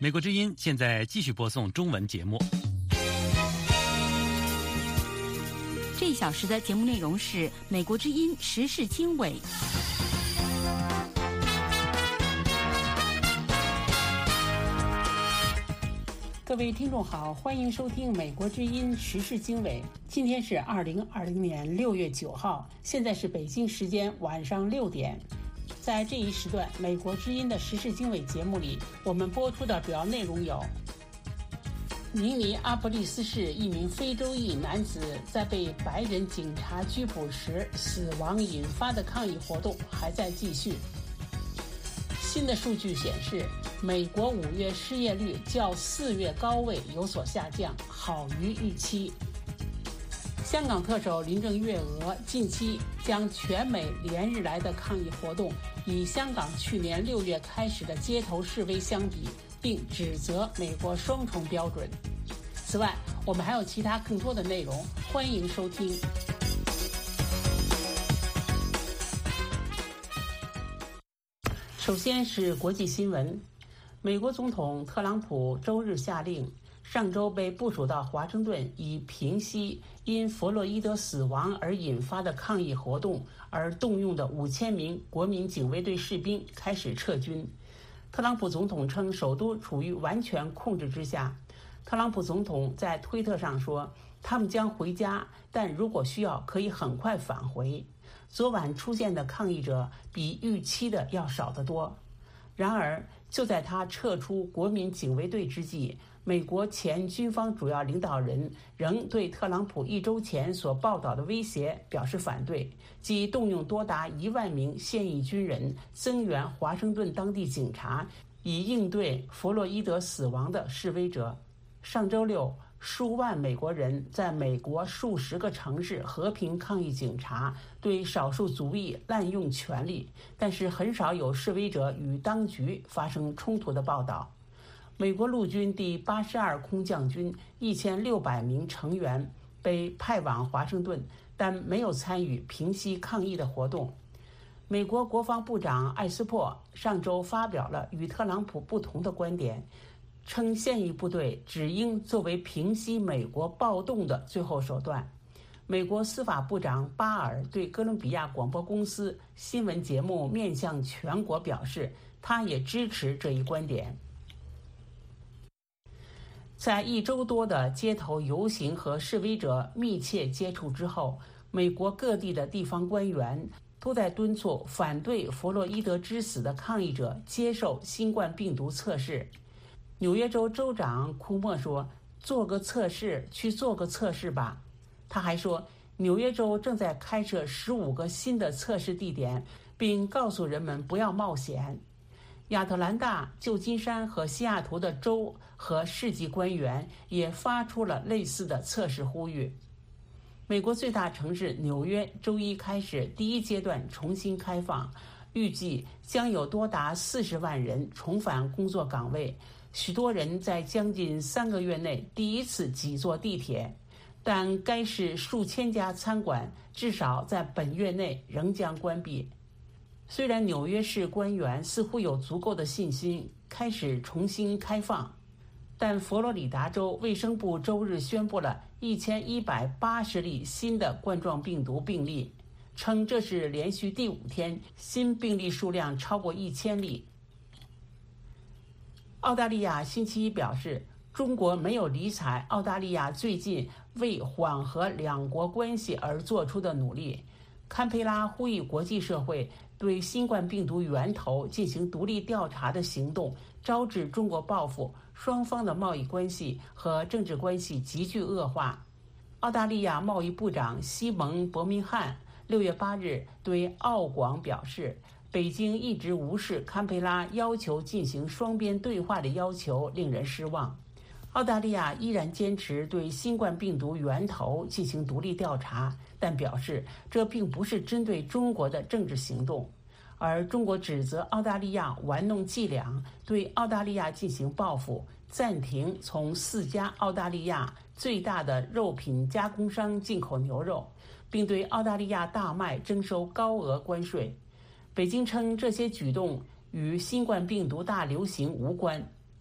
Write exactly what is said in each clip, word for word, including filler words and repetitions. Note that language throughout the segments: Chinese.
美国之音现在继续播送中文节目。 这一小时的节目内容是美国之音时事经纬。 各位听众好，欢迎收听美国之音时事经纬。今天是二零二零年六月九号，现在是北京时间晚上六点。在这一时段，美国之音的时事经纬节目里，我们播出的主要内容有：明尼阿波利斯市一名非洲裔男子在被白人警察拘捕时死亡引发的抗议活动还在继续。新的数据显示，美国五月失业率较四月高位有所下降，好于预期。香港特首林郑月娥近期将全美连日来的抗议活动与香港去年六月开始的街头示威相比，并指责美国双重标准。此外，我们还有其他更多的内容，欢迎收听。首先是国际新闻，美国总统特朗普周日下令，上周被部署到华盛顿以平息因弗洛伊德死亡而引发的抗议活动而动用的五千名国民警卫队士兵开始撤军。特朗普总统称首都处于完全控制之下。特朗普总统在推特上说，他们将回家，但如果需要可以很快返回。昨晚出现的抗议者比预期的要少得多。然而，就在他撤出国民警卫队之际，美国前军方主要领导人仍对特朗普一周前所报道的威胁表示反对，即动用多达一万名现役军人增援华盛顿当地警察，以应对弗洛伊德死亡的示威者。上周六，数万美国人在美国数十个城市和平抗议警察对少数族裔滥用权力，但是很少有示威者与当局发生冲突的报道。美国陆军第八十二空降军一千六百名成员被派往华盛顿，但没有参与平息抗议的活动。美国国防部长艾斯珀上周发表了与特朗普不同的观点，称现役部队只应作为平息美国暴动的最后手段。美国司法部长巴尔对哥伦比亚广播公司新闻节目面向全国表示，他也支持这一观点。在一周多的街头游行和示威者密切接触之后，美国各地的地方官员都在敦促反对弗洛伊德之死的抗议者接受新冠病毒测试。纽约州州长库莫说，做个测试，去做个测试吧。他还说，纽约州正在开设十五个新的测试地点，并告诉人们不要冒险。亚特兰大、旧金山和西雅图的州和市级官员也发出了类似的测试呼吁。美国最大城市纽约周一开始第一阶段重新开放，预计将有多达四十万人重返工作岗位。许多人在将近三个月内第一次挤坐地铁，但该市数千家餐馆至少在本月内仍将关闭。虽然纽约市官员似乎有足够的信心开始重新开放，但佛罗里达州卫生部周日宣布了一千一百八十例新的冠状病毒病例，称这是连续第五天新病例数量超过一千例。澳大利亚星期一表示，中国没有理睬澳大利亚最近为缓和两国关系而做出的努力。堪培拉呼吁国际社会对新冠病毒源头进行独立调查的行动招致中国报复，双方的贸易关系和政治关系急剧恶化。澳大利亚贸易部长西蒙·伯明翰六月八日对澳广表示，北京一直无视堪培拉要求进行双边对话的要求，令人失望。澳大利亚依然坚持对新冠病毒源头进行独立调查，但表示这并不是针对中国的政治行动。而中国指责澳大利亚玩弄伎俩，对澳大利亚进行报复，暂停从四家澳大利亚最大的肉品加工商进口牛肉，并对澳大利亚大麦征收高额关税。北京称这些举动与新冠病毒大流行无关。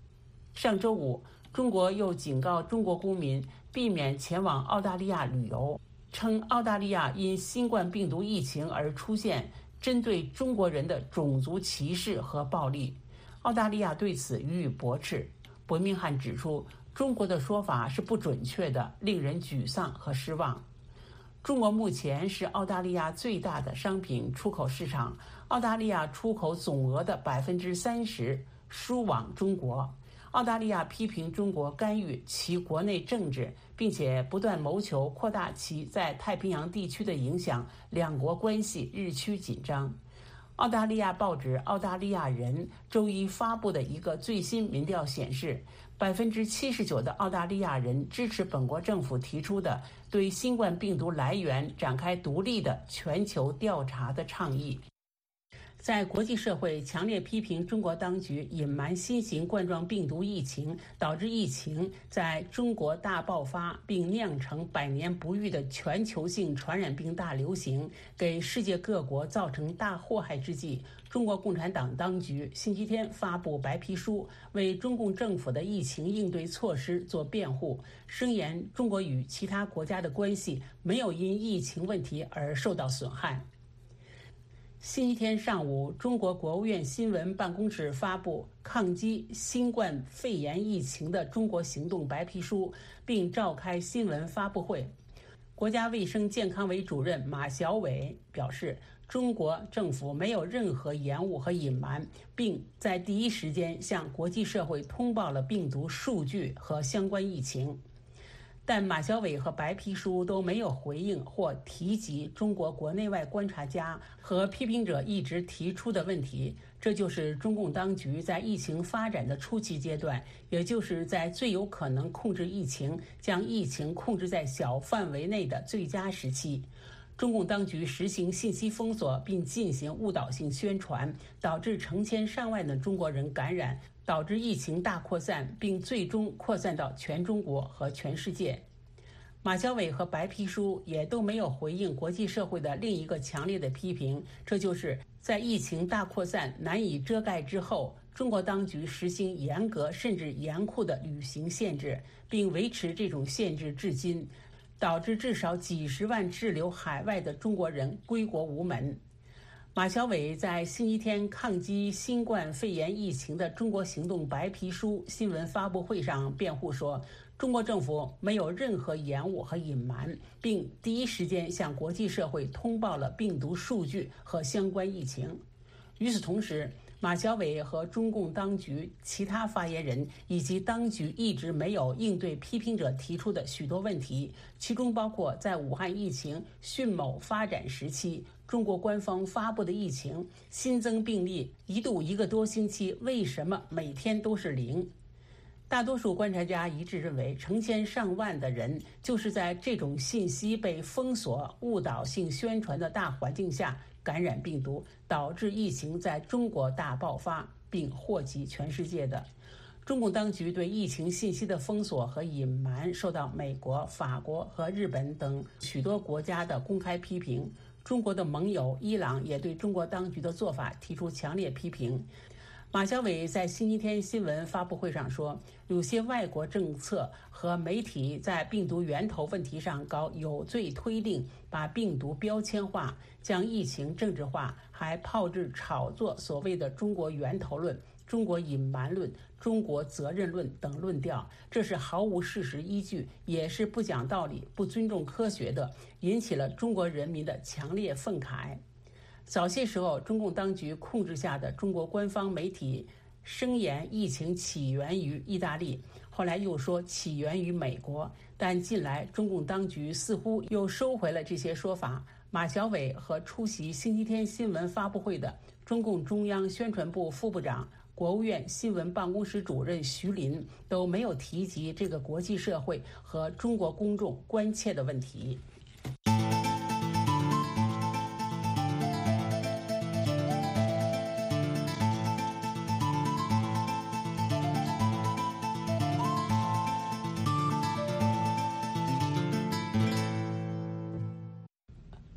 上周五，中国又警告中国公民避免前往澳大利亚旅游，称澳大利亚因新冠病毒疫情而出现针对中国人的种族歧视和暴力。澳大利亚对此予以驳斥。伯明翰指出，中国的说法是不准确的，令人沮丧和失望。中国目前是澳大利亚最大的商品出口市场，澳大利亚出口总额的百分之三十输往中国。澳大利亚批评中国干预其国内政治，并且不断谋求扩大其在太平洋地区的影响，两国关系日趋紧张。澳大利亚报纸《澳大利亚人》周一发布的一个最新民调显示，百分之七十九的澳大利亚人支持本国政府提出的对新冠病毒来源展开独立的全球调查的倡议。在国际社会强烈批评中国当局隐瞒新型冠状病毒疫情，导致疫情在中国大爆发，并酿成百年不遇的全球性传染病大流行，给世界各国造成大祸害之际，中国共产党当局星期天发布白皮书，为中共政府的疫情应对措施做辩护，声言中国与其他国家的关系没有因疫情问题而受到损害。星期天上午，中国国务院新闻办公室发布抗击新冠肺炎疫情的中国行动白皮书，并召开新闻发布会。国家卫生健康委主任马晓伟表示，中国政府没有任何延误和隐瞒，并在第一时间向国际社会通报了病毒数据和相关疫情。但马晓伟和白皮书都没有回应或提及中国国内外观察家和批评者一直提出的问题，这就是中共当局在疫情发展的初期阶段，也就是在最有可能控制疫情、将疫情控制在小范围内的最佳时期。中共当局实行信息封锁并进行误导性宣传，导致成千上万的中国人感染，导致疫情大扩散，并最终扩散到全中国和全世界。马晓伟和白皮书也都没有回应国际社会的另一个强烈的批评，这就是在疫情大扩散难以遮盖之后，中国当局实行严格甚至严酷的旅行限制，并维持这种限制至今，导致至少几十万滞留海外的中国人归国无门。马晓伟在星期天抗击新冠肺炎疫情的中国行动白皮书新闻发布会上辩护说，中国政府没有任何延误和隐瞒，并第一时间向国际社会通报了病毒数据和相关疫情。与此同时，马晓伟和中共当局其他发言人以及当局一直没有应对批评者提出的许多问题，其中包括在武汉疫情迅猛发展时期，中国官方发布的疫情新增病例一度一个多星期为什么每天都是零。大多数观察家一致认为，成千上万的人就是在这种信息被封锁、误导性宣传的大环境下感染病毒，导致疫情在中国大爆发并祸及全世界的。中共当局对疫情信息的封锁和隐瞒受到美国、法国和日本等许多国家的公开批评。中国的盟友伊朗也对中国当局的做法提出强烈批评。马晓伟在星期天新闻发布会上说，有些外国政策和媒体在病毒源头问题上搞有罪推定，把病毒标签化，将疫情政治化，还炮制炒作所谓的中国源头论、中国隐瞒论、中国责任论等论调，这是毫无事实依据，也是不讲道理、不尊重科学的，引起了中国人民的强烈愤慨。早些时候，中共当局控制下的中国官方媒体声言疫情起源于意大利，后来又说起源于美国，但近来中共当局似乎又收回了这些说法。马晓伟和出席星期天新闻发布会的中共中央宣传部副部长、国务院新闻办公室主任徐林都没有提及这个国际社会和中国公众关切的问题。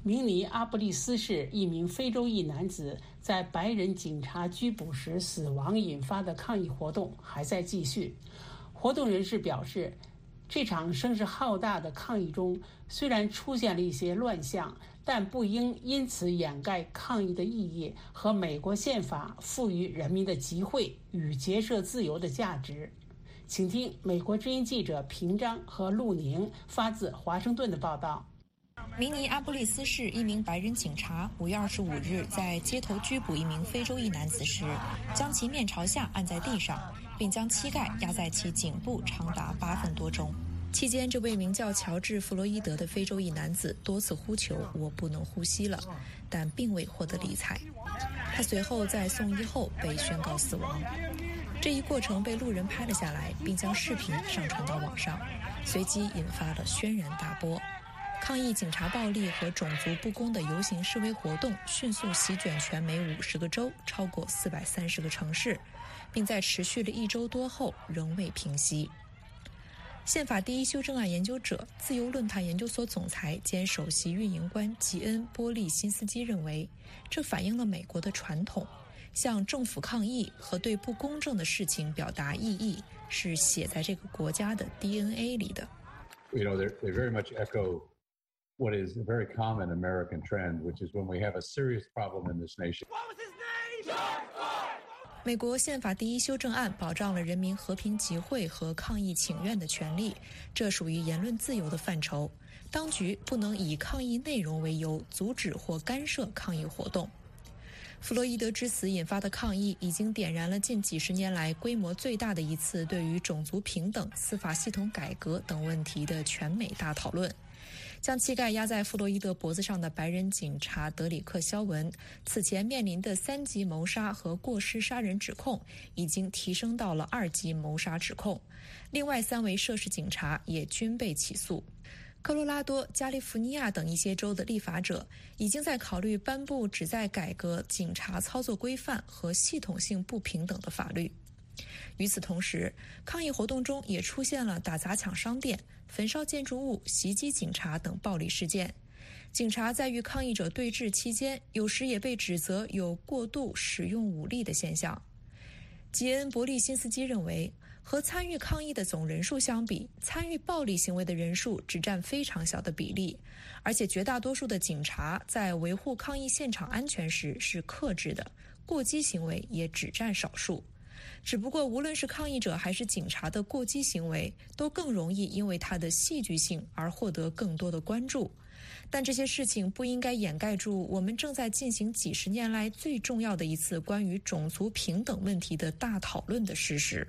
明尼阿布利斯市一名非洲裔男子在白人警察拘捕时死亡引发的抗议活动还在继续。活动人士表示，这场声势浩大的抗议中虽然出现了一些乱象，但不应因此掩盖抗议的意义和美国宪法赋予人民的集会与结社自由的价值。请听美国之音记者平章和陆宁发自华盛顿的报道。 明尼阿布利斯市一名白人警察五月二十五日在街头拘捕一名非洲裔男子时，将其面朝下按在地上，并将膝盖压在其颈部长达八分多钟。期间，这位名叫乔治·弗洛伊德的非洲裔男子多次呼求“我不能呼吸了”，但并未获得理睬。他随后在送医后被宣告死亡。这一过程被路人拍了下来，并将视频上传到网上，随即引发了轩然大波。抗议警察暴力和种族不公的游行示威活动迅速席卷全美五十个州，超过四百三十个城市，并在持续了一周多后仍未平息。宪法第一修正案研究者、自由论坛研究所总裁兼首席运营官吉恩·波利辛斯基认为，这反映了美国的传统，向政府抗议和对不公正的事情表达异议是写在这个国家的 D N A 里的。 You know, they they very much echo what is a very common American trend, which is when we have a serious problem in this nation. What was his name? 美国宪法第一修正案保障了人民和平集会和抗议请愿的权利，这属于言论自由的范畴。当局不能以抗议内容为由阻止或干涉抗议活动。弗洛伊德之死引发的抗议已经点燃了近几十年来规模最大的一次对于种族平等、司法系统改革等问题的全美大讨论。将膝盖压在弗洛伊德脖子上的白人警察德里克·肖文，此前面临的三级谋杀和过失杀人指控已经提升到了二级谋杀指控。另外三位涉事警察也均被起诉。科罗拉多、加利福尼亚等一些州的立法者已经在考虑颁布旨在改革警察操作规范和系统性不平等的法律。与此同时，抗议活动中也出现了打砸抢商店、焚烧建筑物、袭击警察等暴力事件。警察在与抗议者对峙期间，有时也被指责有过度使用武力的现象。吉恩·伯利辛斯基认为，和参与抗议的总人数相比，参与暴力行为的人数只占非常小的比例，而且绝大多数的警察在维护抗议现场安全时是克制的，过激行为也只占少数。只不过无论是抗议者还是警察的过激行为，都更容易因为它的戏剧性而获得更多的关注。但这些事情不应该掩盖住我们正在进行几十年来最重要的一次关于种族平等问题的大讨论的事实。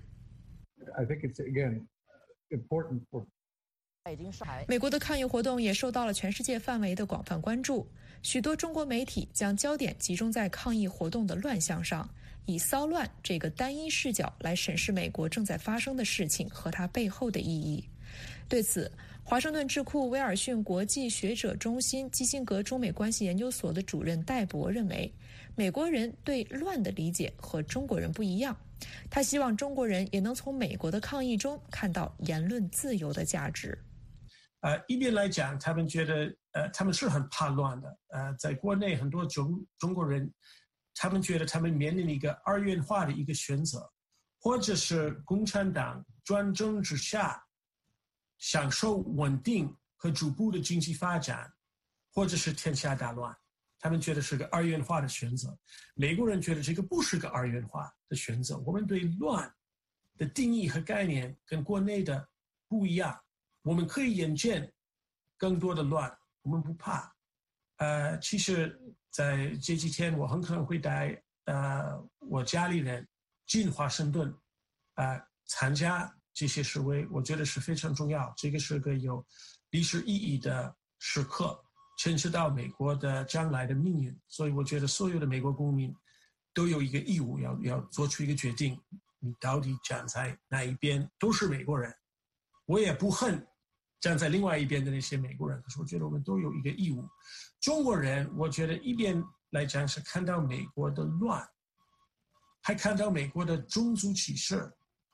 I think it's, again, important for 美国的抗议活动也受到了全世界范围的广泛关注，许多中国媒体将焦点集中在抗议活动的乱象上，以骚乱这个单一视角来审视美国正在发生的事情和它背后的意义。对此，华盛顿智库威尔逊国际学者中心基辛格中美关系研究所的主任戴博认为，美国人对乱的理解和中国人不一样，他希望中国人也能从美国的抗议中看到言论自由的价值。 呃，一边来讲，他们觉得，呃，他们是很怕乱的。呃，在国内很多中中国人，他们觉得他们面临一个二元化的一个选择，或者是共产党专政之下享受稳定和逐步的经济发展，或者是天下大乱。他们觉得是个二元化的选择。美国人觉得这个不是个二元化的选择。我们对乱的定义和概念跟国内的不一样。我们可以眼见更多的乱，我们不怕。呃，其实在这几天我很可能会带呃我家里人进华盛顿，呃参加这些示威，我觉得是非常重要。这个是个有历史意义的时刻，牵涉到美国的将来的命运，所以我觉得所有的美国公民都有一个义务要要做出一个决定，你到底站在哪一边。都是美国人，我也不恨站在另外一边的那些美国人，可是我觉得我们都有一个义务。中国人，我觉得一边来讲是看到美国的乱，还看到美国的种族歧视。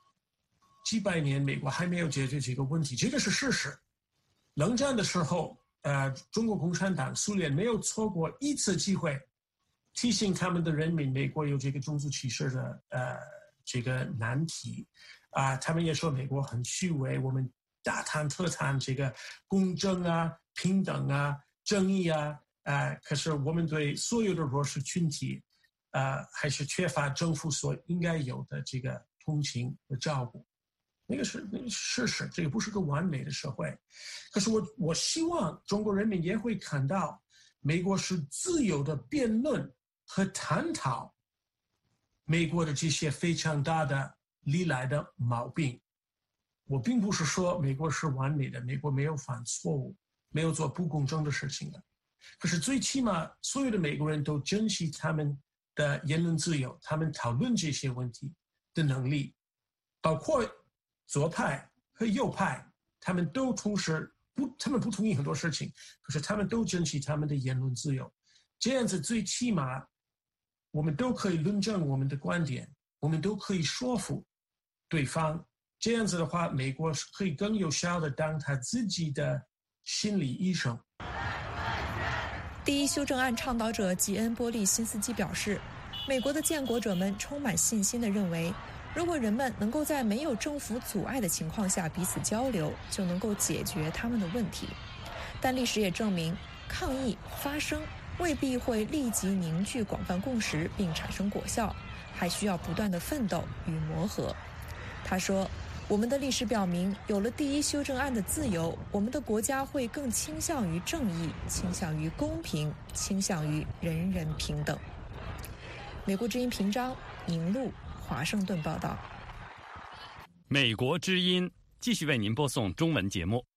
几百年美国还没有解决这个问题，这个是事实。冷战的时候， 呃，中国共产党、苏联没有错过一次机会，提醒他们的人民，美国有这个种族歧视的呃这个难题，啊、呃，他们也说美国很虚伪，我们大谈特谈这个公正啊、平等啊、正义啊，啊、呃，可是我们对所有的弱势群体，呃，还是缺乏政府所应该有的这个同情和照顾。那个是那个是事实，这个不是个完美的社会。可是我我希望中国人民也会看到，美国是自由的辩论和探讨美国的这些非常大的历来的毛病。我并不是说美国是完美的，美国没有犯错误，没有做不公正的事情的。可是最起码所有的美国人都珍惜他们的言论自由，他们讨论这些问题的能力，包括左派和右派，他们都同时不，他们不同意很多事情，可是他们都珍惜他们的言论自由。这样子最起码我们都可以论证我们的观点，我们都可以说服对方。这样子的话，美国可以更有效地当他自己的心理医生。 第一修正案倡导者吉恩·波利辛斯基表示，美国的建国者们充满信心地认为，如果人们能够在没有政府阻碍的情况下彼此交流，就能够解决他们的问题。但历史也证明，抗议发生未必会立即凝聚广泛共识并产生果效，还需要不断的奋斗与磨合。他说，我们的历史表明，有了第一修正案的自由，我们的国家会更倾向于正义，倾向于公平，倾向于人人平等。美国之音频章，宁路，华盛顿报道。 美国之音继续为您播送中文节目。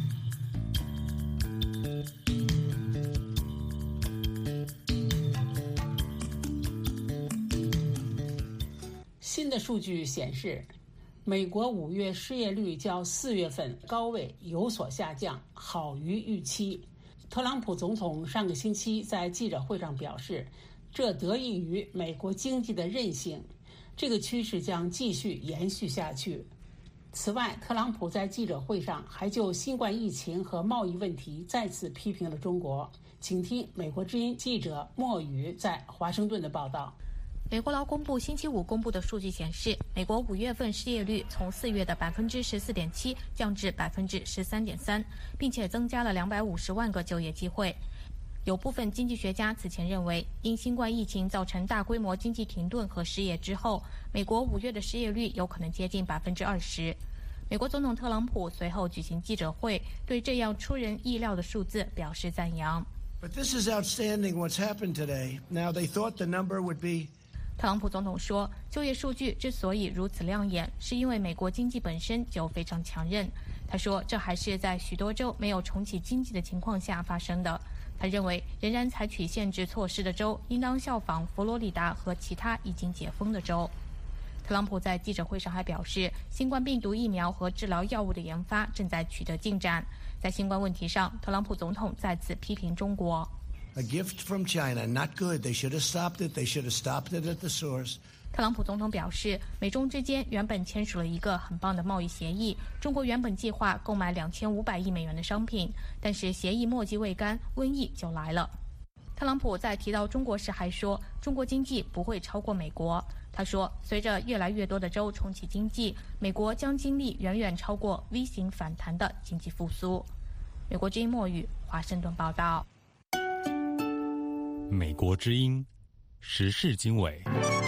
新的数据显示，美国五月失业率较四月份高位有所下降，好于预期。特朗普总统上个星期在记者会上表示，这得益于美国经济的韧性，这个趋势将继续延续下去。此外，特朗普在记者会上还就新冠疫情和贸易问题再次批评了中国。请听美国之音记者莫宇在华盛顿的报道。 美国劳工部星期五公布的数据显示，美国五月份失业率从四月的百分之十四点七降至百分之十三点三，并且增加了两百五十万个就业机会。有部分经济学家此前认为，因新冠疫情造成大规模经济停顿和失业之后，美国五月的失业率有可能接近百分之二十。美国总统特朗普随后举行记者会，对这样出人意料的数字表示赞扬。 But this is outstanding what's happened today. Now they thought the number would be 特朗普总统说，就业数据之所以如此亮眼，是因为美国经济本身就非常强韧。他说，这还是在许多州没有重启经济的情况下发生的。他认为，仍然采取限制措施的州应当效仿佛罗里达和其他已经解封的州。特朗普在记者会上还表示，新冠病毒疫苗和治疗药物的研发正在取得进展。在新冠问题上，特朗普总统再次批评中国。 A gift from China, not good. They should have stopped it. They should have stopped it at the source. 特朗普总统表示，美中之间原本签署了一个很棒的贸易协议，中国原本计划购买两千五百亿美元的商品，但是协议墨迹未干，瘟疫就来了。特朗普在提到中国时还说，中国经济不会超过美国。他说，随着越来越多的州重启经济，美国将经历远远超过 V 型反弹的经济复苏。美国之音莫宇，华盛顿报道。 美国之音时事经纬。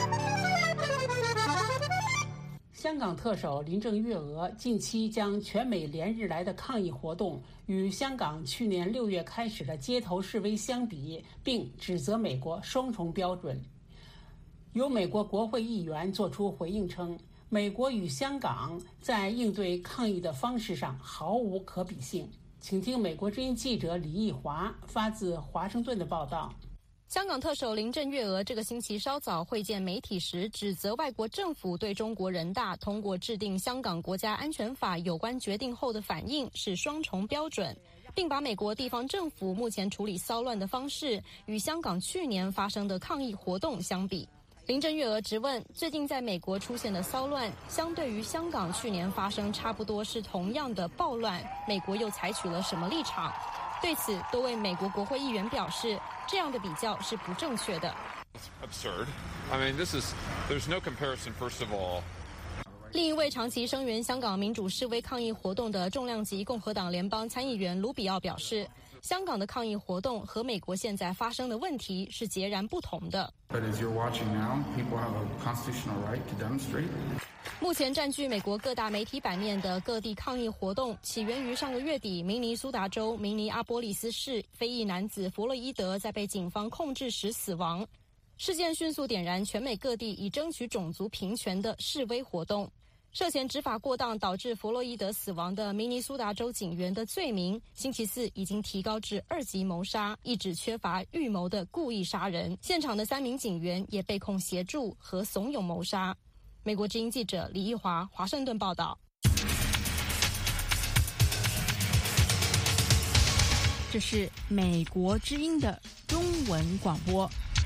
香港特首林郑月娥近期将全美连日来的抗议活动与香港去年六月开始的街头示威相比，并指责美国双重标准。有美国国会议员作出回应称，美国与香港在应对抗议的方式上毫无可比性。请听美国之音记者李义华发自华盛顿的报道。 香港特首林郑月娥这个星期稍早会见媒体时，指责外国政府对中国人大通过制定香港国家安全法有关决定后的反应是双重标准，并把美国地方政府目前处理骚乱的方式与香港去年发生的抗议活动相比。林郑月娥直问，最近在美国出现的骚乱相对于香港去年发生差不多是同样的暴乱，美国又采取了什么立场？ 对此，多位美国国会议员表示，这样的比较是不正确的。 Absurd. I mean, this is there's no comparison. First of all. 另一位长期声援香港民主示威抗议活动的重量级共和党联邦参议员卢比奥表示，香港的抗议活动和美国现在发生的问题是截然不同的。 But as you're watching now, people have a constitutional right to demonstrate. 目前占据美国各大媒体版面的各地抗议活动，起源于上个月底明尼苏达州明尼阿波利斯市非裔男子弗洛伊德在被警方控制时死亡。事件迅速点燃全美各地以争取种族平权的示威活动。涉嫌执法过当导致弗洛伊德死亡的明尼苏达州警员的罪名，星期四已经提高至二级谋杀，一直缺乏预谋的故意杀人。现场的三名警员也被控协助和怂恿谋杀。美国之音记者李义华华盛顿报道。 这是美国之音的中文广播。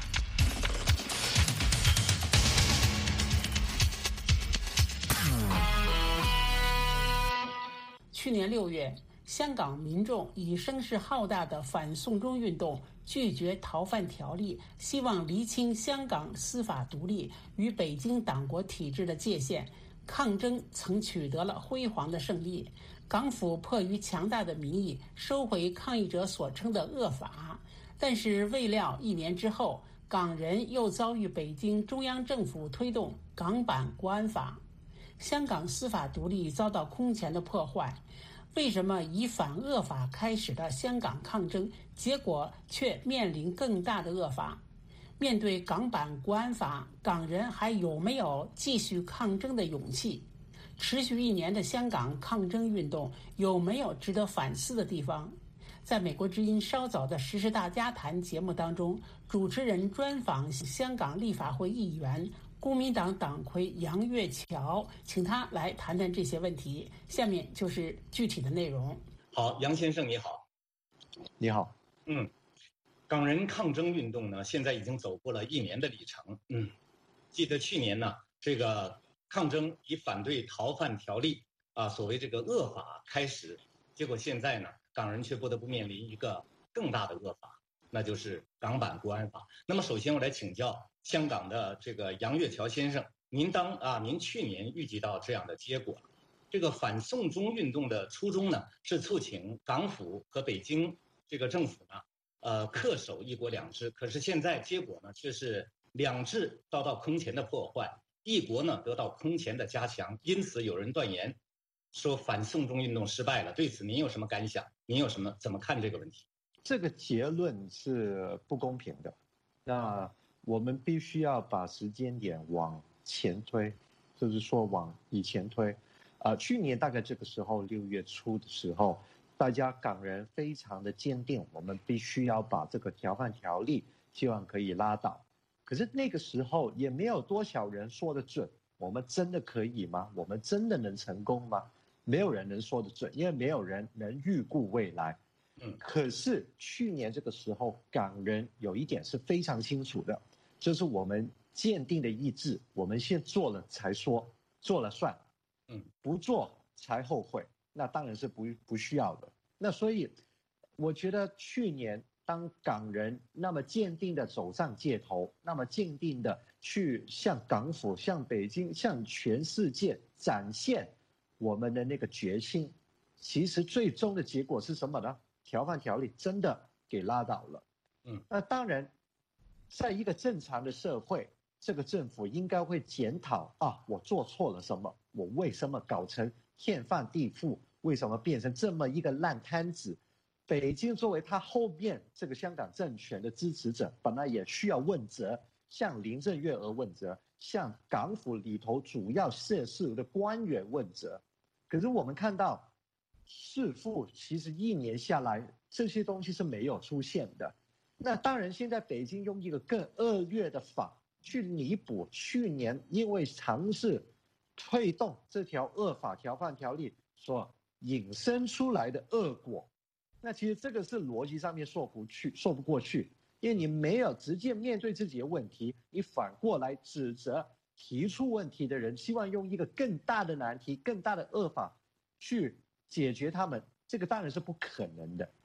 去年六月，香港民众以声势浩大的反送中运动拒绝逃犯条例，希望厘清香港司法独立与北京党国体制的界限，抗争曾取得了辉煌的胜利。港府迫于强大的民意，收回抗议者所称的恶法，但是未料一年之后，港人又遭遇北京中央政府推动港版国安法，香港司法独立遭到空前的破坏。为什么以反恶法开始的香港抗争，结果却面临更大的恶法？面对港版国安法，港人还有没有继续抗争的勇气？持续一年的香港抗争运动有没有值得反思的地方？在美国之音稍早的时事大家谈节目当中，主持人专访香港立法会议员公民党党魁杨岳桥，请他来谈谈这些问题。下面就是具体的内容。 好，杨先生你好。 你好。 嗯，港人抗争运动呢，现在已经走过了一年的里程。嗯，记得去年呢，这个抗争以反对逃犯条例啊，所谓这个恶法开始，结果现在呢，港人却不得不面临一个更大的恶法，那就是港版国安法。那么首先我来请教香港的这个杨岳桥先生，您当啊，您去年预计到这样的结果，这个反送中运动的初衷呢，是促请港府和北京这个政府呢，呃，恪守一国两制。可是现在结果呢，却是两制遭到空前的破坏，一国呢得到空前的加强。因此有人断言说反送中运动失败了。对此您有什么感想？您有什么怎么看这个问题？ 这个结论是不公平的。那我们必须要把时间点往前推，就是说往以前推。呃，去年大概这个时候六月初的时候，大家港人非常的坚定，我们必须要把这个逃犯条例希望可以拉倒。可是那个时候也没有多少人说得准，我们真的可以吗？我们真的能成功吗？没有人能说得准，因为没有人能预估未来。 嗯， 可是去年这个时候，港人有一点是非常清楚的，就是我们坚定的意志，我们先做了才说，做了算， 嗯， 不做才后悔，那当然是不不需要的。那所以，我觉得去年当港人那么坚定的走上街头，那么坚定的去向港府、向北京、向全世界展现我们的那个决心，其实最终的结果是什么呢？逃犯条例真的给拉倒了。 嗯， 那当然，在一个正常的社会，这个政府应该会检讨啊，我做错了什么？我为什么搞成天翻地覆？为什么变成这么一个烂摊子？北京作为他后面这个香港政权的支持者，本来也需要问责，向林郑月娥问责，向港府里头主要涉事的官员问责。可是我们看到，似乎其实一年下来，这些东西是没有出现的。那当然，现在北京用一个更恶劣的法去弥补去年因为尝试推动这条恶法逃犯条例所引申出来的恶果。那其实这个是逻辑上面说不去、说不过去，因为你没有直接面对自己的问题，你反过来指责提出问题的人，希望用一个更大的难题、更大的恶法去解决他们，这个当然是不可能的。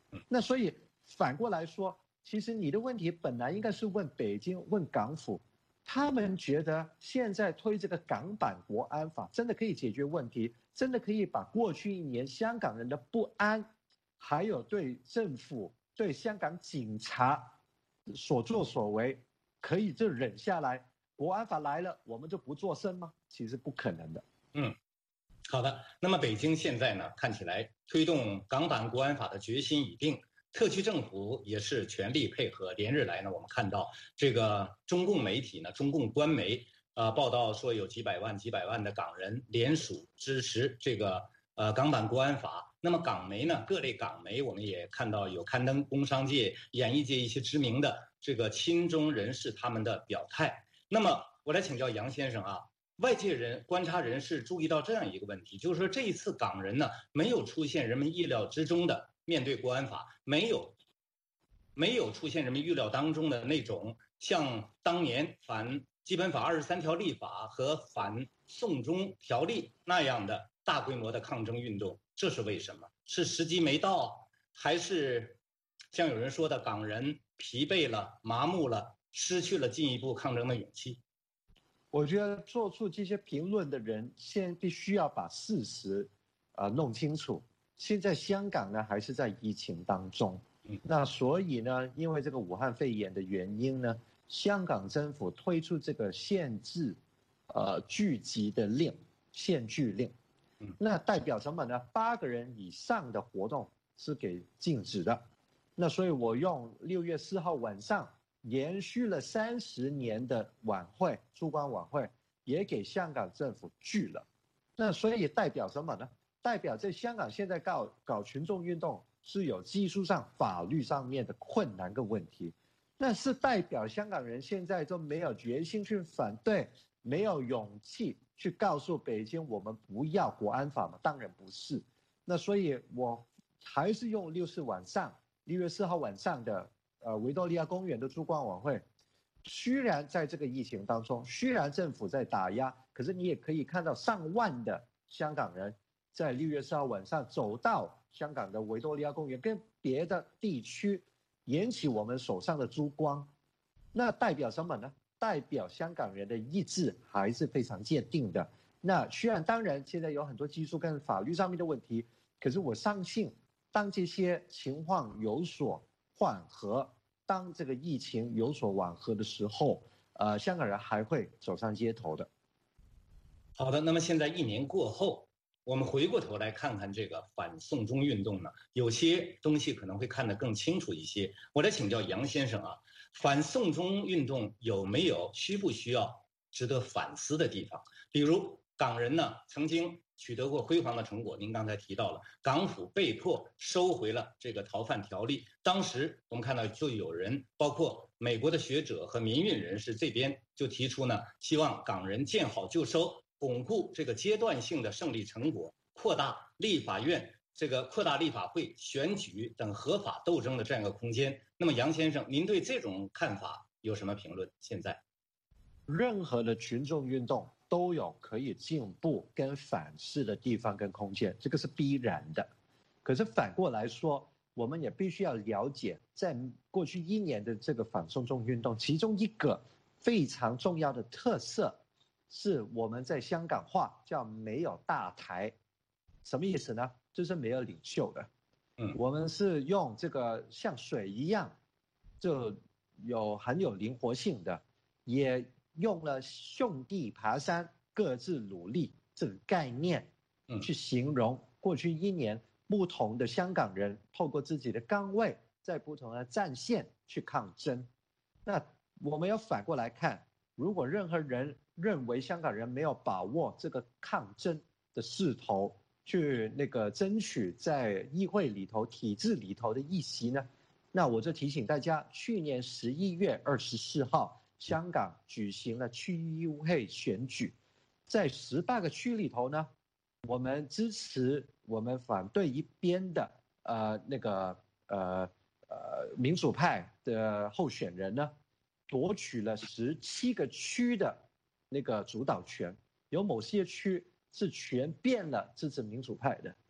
那所以反过来说，其实你的问题本来应该是问北京、问港府，他们觉得现在推这个港版国安法真的可以解决问题，真的可以把过去一年香港人的不安，还有对政府、对香港警察所作所为，可以就忍下来。国安法来了，我们就不作声吗？其实不可能的。 嗯，好的。那么北京现在呢，看起来推动港版国安法的决心已定，特区政府也是全力配合。连日来呢，我们看到这个中共媒体呢，中共官媒啊、呃、报道说有几百万、几百万的港人联署支持这个呃港版国安法。那么港媒呢，各类港媒我们也看到有刊登工商界、演艺界一些知名的这个亲中人士他们的表态。那么我来请教杨先生啊，外界人观察人士注意到这样一个问题，就是说这一次港人呢没有出现人们意料之中的面对国安法，没有没有出现人们预料当中的那种像当年反基本法二十三条立法和反送中条例那样的大规模的抗争运动，这是为什么？是时机没到，还是像有人说的港人疲惫了、麻木了，失去了进一步抗争的勇气？ 我觉得做出这些评论的人，先必须要把事实，呃，弄清楚。现在香港呢还是在疫情当中，那所以呢，因为这个武汉肺炎的原因呢，香港政府推出这个限制，呃，聚集的令，限聚令。那代表什么呢？八个人以上的活动是给禁止的。那所以我用六月四号晚上延续了三十年的晚会，烛光晚会也给香港政府拒了。那所以代表什么呢？代表在香港现在搞搞群众运动是有技术上、法律上面的困难跟问题。那是代表香港人现在都没有决心去反对，没有勇气去告诉北京我们不要国安法吗？当然不是。那所以我还是用六四晚上六月四号晚上的呃维多利亚公园的烛光晚会，虽然在这个疫情当中，虽然政府在打压，可是你也可以看到上万的香港人在六月四号晚上走到香港的维多利亚公园，跟别的地区引起我们手上的烛光。那代表什么呢？代表香港人的意志还是非常坚定的。那虽然当然现在有很多技术跟法律上面的问题，可是我相信当这些情况有所缓和，当这个疫情有所缓和的时候，呃，香港人还会走上街头的。 好的，那么现在一年过后，我们回过头来看看这个反送中运动呢，有些东西可能会看得更清楚一些。我来请教杨先生啊，反送中运动有没有需不需要值得反思的地方？比如港人呢曾经取得过辉煌的成果，您刚才提到了港府被迫收回了这个逃犯条例，当时我们看到就有人，包括美国的学者和民运人士这边就提出呢，希望港人见好就收，巩固这个阶段性的胜利成果，扩大立法院这个扩大立法会选举等合法斗争的这样一个空间。那么杨先生，您对这种看法有什么评论？现在任何的群众运动都有可以进步跟反思的地方跟空间，这个是必然的。可是反过来说，我们也必须要了解，在过去一年的这个反送中运动，其中一个非常重要的特色是我们在香港话叫没有大台。什么意思呢？就是没有领袖的。嗯，我们是用这个像水一样，就有很有灵活性的，也用了兄弟爬山各自努力这个概念去形容过去一年不同的香港人透过自己的岗位在不同的战线去抗争。那我们要反过来看，如果任何人认为香港人没有把握这个抗争的势头去那个争取在议会里头体制里头的议席呢，那我就提醒大家，去年十一月二十四号香港举行了区议会选举，在十八个区里头呢，我们支持我们反对一边的呃那个呃呃民主派的候选人呢，夺取了十七个区的那个主导权，有某些区是全变了支持民主派的。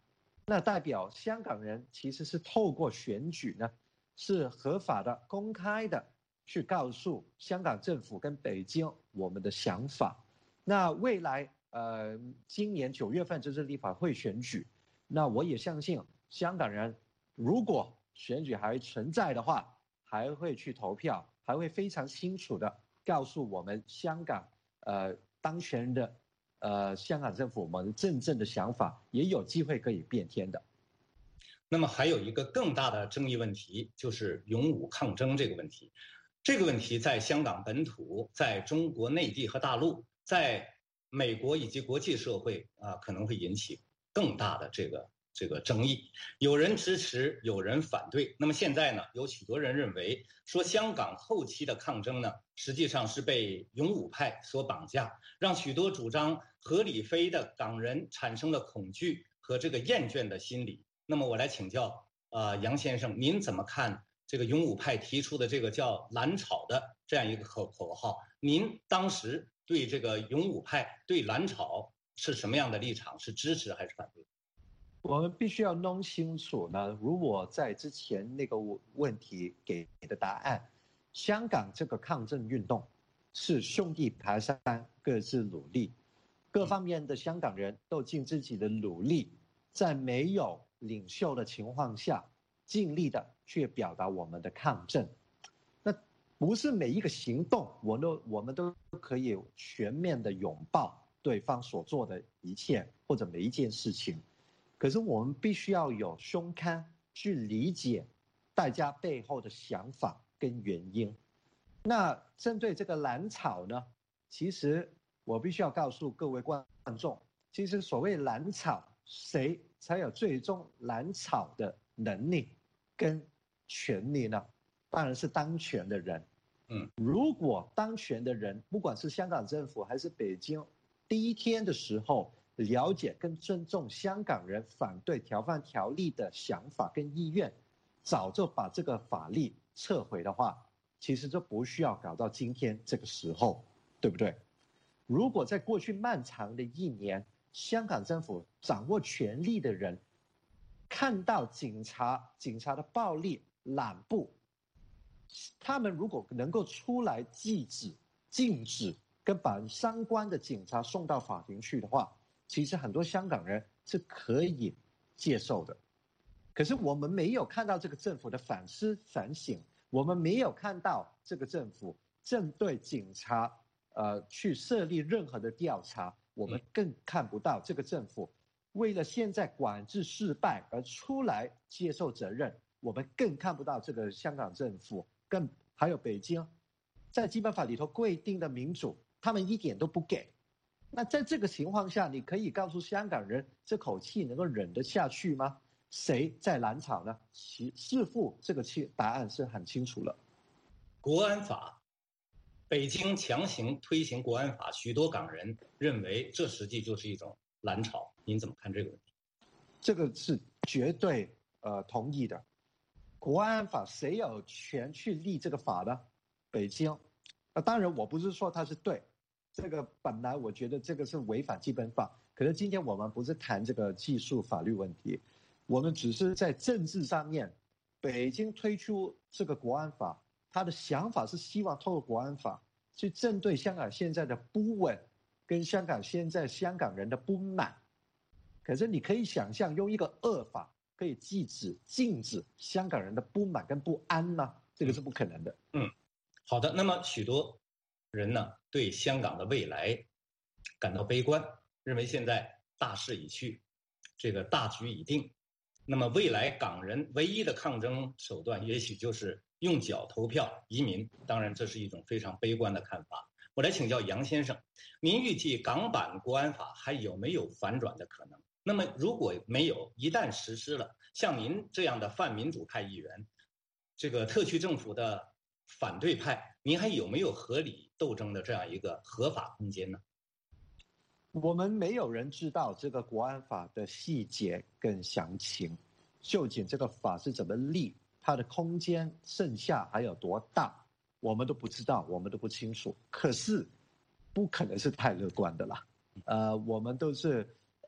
那代表香港人其实是透过选举呢，是合法的、公开的去告诉香港政府跟北京我们的想法。那未来呃，今年九月份就是立法会选举，那我也相信香港人如果选举还存在的话，还会去投票，还会非常清楚的告诉我们香港呃当权的呃香港政府我们真正的想法，也有机会可以变天的。 那么还有一个更大的争议问题，就是勇武抗争这个问题。这个问题在香港本土、在中国内地和大陆、在美国以及国际社会啊，可能会引起更大的这个这个争议。有人支持，有人反对。那么现在呢，有许多人认为说，香港后期的抗争呢，实际上是被勇武派所绑架，让许多主张合理非的港人产生了恐惧和这个厌倦的心理。那么我来请教呃杨先生，您怎么看这个勇武派提出的这个叫蓝草的这样一个口口号？您当时对这个勇武派、对蓝草是什么样的立场？是支持还是反对？ 我们必须要弄清楚呢，如果在之前那个问题给的答案，香港这个抗争运动是兄弟爬山，各自努力，各方面的香港人都尽自己的努力，在没有领袖的情况下，尽力的去表达我们的抗争。那不是每一个行动，我都我们都可以全面的拥抱对方所做的一切或者每一件事情。可是我们必须要有胸襟去理解大家背后的想法跟原因。那针对这个蓝草呢，其实我必须要告诉各位观众，其实所谓蓝草，谁才有最终蓝草的能力跟权利呢？当然是当权的人。 嗯， 如果当权的人，不管是香港政府还是北京，第一天的时候了解跟尊重香港人反对逃犯条例的想法跟意愿，早就把这个法律撤回的话，其实就不需要搞到今天这个时候，对不对？如果在过去漫长的一年，香港政府掌握权力的人看到警察警察的暴力懒步，他们如果能够出来制止禁止跟把相关的警察送到法庭去的话，其实很多香港人是可以接受的。可是我们没有看到这个政府的反思反省，我们没有看到这个政府针对警察呃去设立任何的调查，我们更看不到这个政府为了现在管制失败而出来接受责任，我们更看不到这个香港政府更还有北京在基本法里头规定的民主，他们一点都不给。那在这个情况下，你可以告诉香港人这口气能够忍得下去吗？谁在蓝草呢？其似乎这个答案是很清楚了。 国安法，北京强行推行国安法，许多港人认为这实际就是一种蓝草，您怎么看这个问题？ 这个是绝对呃同意的。国安法谁有权去立这个法呢？北京。那当然我不是说它是对，这个本来我觉得这个是违反基本法，可是今天我们不是谈这个技术法律问题，我们只是在政治上面，北京推出这个国安法，他的想法是希望透过国安法去针对香港现在的不稳跟香港现在香港人的不满。可是你可以想象用一个恶法可以禁止禁止香港人的不满跟不安吗？这个是不可能的。 嗯，好的。那么许多人呢对香港的未来感到悲观，认为现在大势已去，这个大局已定。那么未来港人唯一的抗争手段，也许就是用脚投票移民。当然，这是一种非常悲观的看法。我来请教杨先生，您预计港版国安法还有没有反转的可能？那么如果没有，一旦实施了，像您这样的泛民主派议员，这个特区政府的反对派，您还有没有合理斗争的这样一个合法空间呢？ 我们没有人知道这个国安法的细节跟详情，究竟这个法是怎么立，它的空间剩下还有多大，我们都不知道，我们都不清楚。可是不可能是太乐观的啦。呃，我们都是